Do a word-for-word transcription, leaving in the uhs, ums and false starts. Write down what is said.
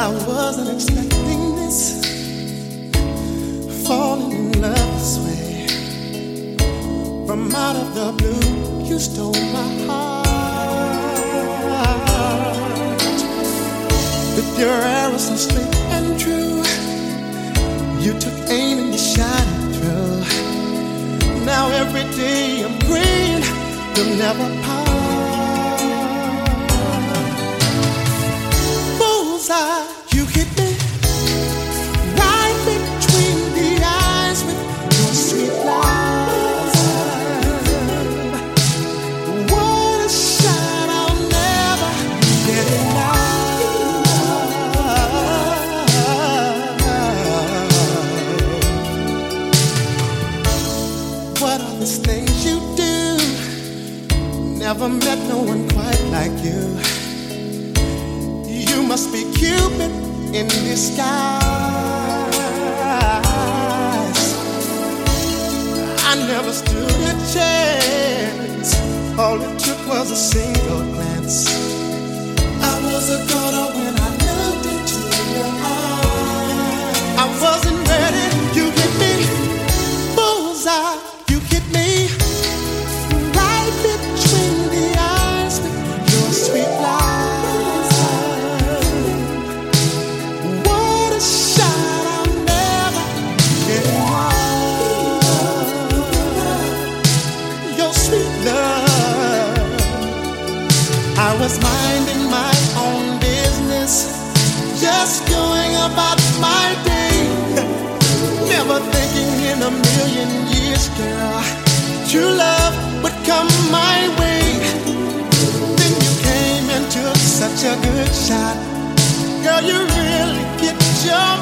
I wasn't expecting this, falling in love this way. From out of the blue, you stole my heart. With your arrow so straight and true, you took aim and you shot it through. Now every day I'm praying you'll never part. Bullseye, you hit me right between the eyes with your sweet love. What a shot, I'll never get enough. What are these things you do? Never met no one quite like you. You must be Cupid in disguise. I never stood a chance. All it took was a single glance. I was a daughter when I looked into your eyes. I wasn't ready. You hit me bullseye. You hit me right between the eyes with your sweet lies. What a shot, I'll never get enough. Your sweet love. I was minding my own business, just going about my day, never thinking in a million years, girl, true love would come my way. Then you came and took such a good shot. Girl, you really get your